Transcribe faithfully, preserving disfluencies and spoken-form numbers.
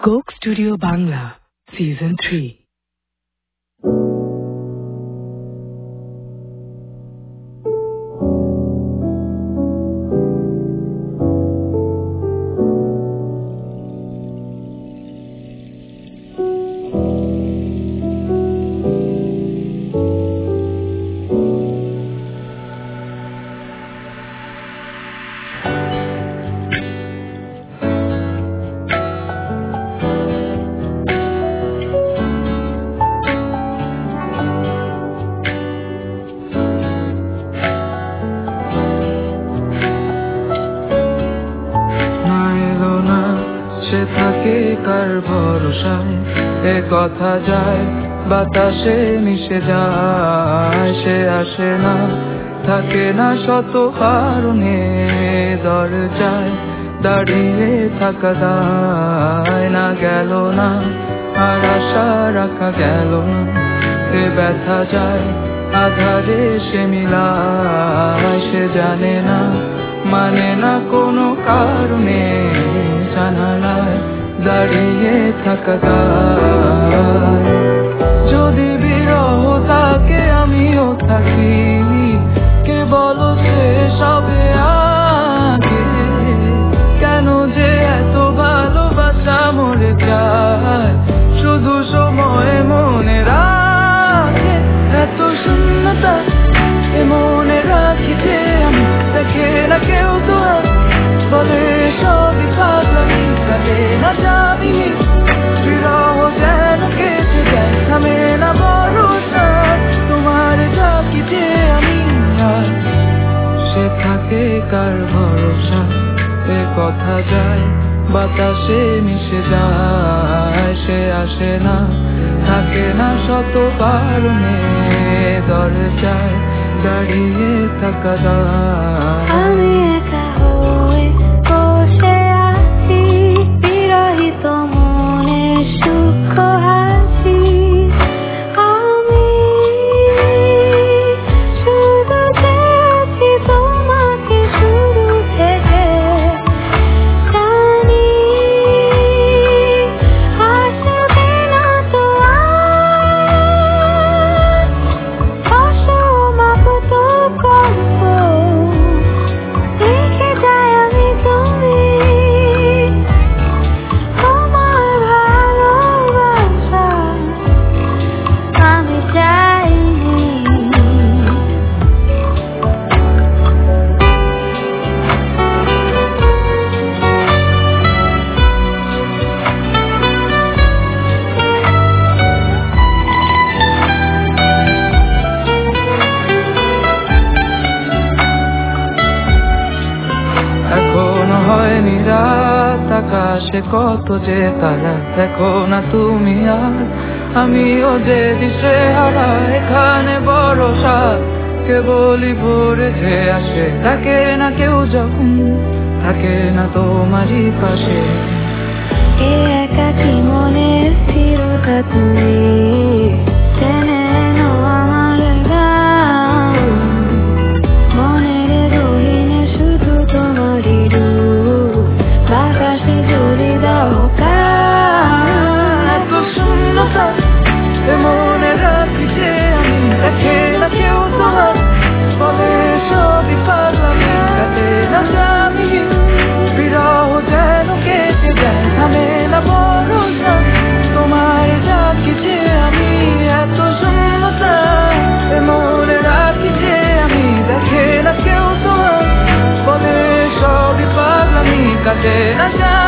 Coke Studio Bangla season three. সে থাকে কার ভরসায়, এ কথা যায় বাতাসে মিশে যায়। সে আসে না, থাকে না শত কারণে, দরজায় দাঁড়িয়ে থাকা দায়। না গেল না আর আশা রাখা গেল না, এ ব্যথা যায় আধারে সে মিলায়। সে জানে না, মানে না কোনো কারণে, জানালায় দাঁড়িয়ে থাকা দায়। যদি বিরহ থাকে আমিও থাকি, কে বলো সে সবে আগে। কেন যে এত ভালোবাসা মরে যায়, শুধু সময় মনে রাখে। এত শূন্যতা এ মনে রাখি যে আমি, দেখে না কেউ তো বলে সবই পাগলামি, কাটে না যাবি বিরহ যেন কেটে যায়। থামে না ভরসা তোমার ডাকি যে আমি। আর সে থাকে কার ভরসা, এ কথা যায় বাতাসে মিশে যায়। সে আসে না, থাকে না শত কারণে, দরজায় দাঁড়িয়ে থাকা দায়। আমি একা হয়ে বসে আছি, বিরহিত মনে সুখ হাসি। আমি শুধু চেয়েছি তোমাকে শুরু থেকে, জানি আসবে না তো আর অসমাপ্ত গল্প। লিখে যাই আমি তুমি, তোমার ভালোবাসা আমি চাইনি। এখনো হয়নি রাত, আকাশে কত যে তারা। দেখো না তুমি আর আমিও যে দিশে হারা। এখানে ভরসা কেবলই ভোরে যে আসে, থাকে না কেউ যখন, থাকে না তোমারই পাশে। এ একাকী মনের স্থিরতা তুমি টেনে নাও আমার গান। মনের গহীনে শুধু তোমারই রূপ, বাতাসে জুড়ে দাও কান। এত শূন্যতা এ মনে রাখি যে আমি, দেখে না কেউ তোমার বলে সবই পাগলামি, কাটে না যাবি বিরহ যেন কেটে যায়। থামে না ভরসা তোমার ডাকি যে আমি। এত শূন্যতা এ মনে রাখি যে আমি, দেখে না কেউ তোমার বলে সবই পাগলামি, কাটে না